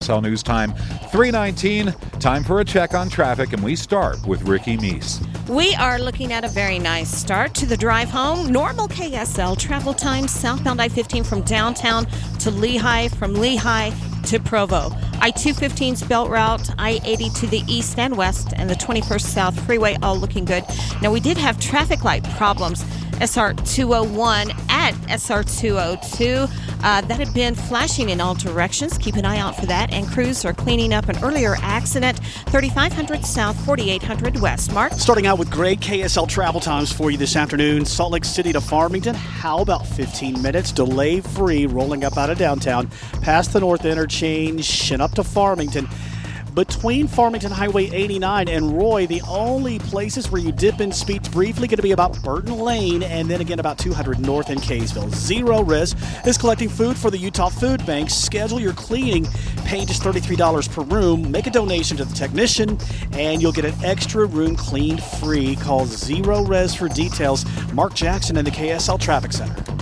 KSL News Time 3:19. Time for a check on traffic, and we start with Ricky Meese. We are looking at a very nice start to the drive home. Normal KSL travel time southbound I-15 from downtown to Lehigh, from Lehigh to Provo. I-215's belt route, I-80 to the east and west, and the 21st South Freeway all looking good. Now, we did have traffic light problems. SR 201 at SR 202. That had been flashing in all directions. Keep an eye out for that. And crews are cleaning up an earlier accident, 3500 South, 4800 West. Mark? Starting out with great KSL travel times for you this afternoon. Salt Lake City to Farmington, how about 15 minutes? Delay-free, rolling up out of downtown, past the North Interchange and up to Farmington. Between Farmington Highway 89 and Roy, the only places where you dip in speed briefly going to be about Burton Lane and then again about 200 North in Kaysville. Zero Res is collecting food for the Utah Food Bank. Schedule your cleaning, pay just $33 per room. Make a donation to the technician, and you'll get an extra room cleaned free. Call Zero Res for details. Mark Jackson in the KSL Traffic Center.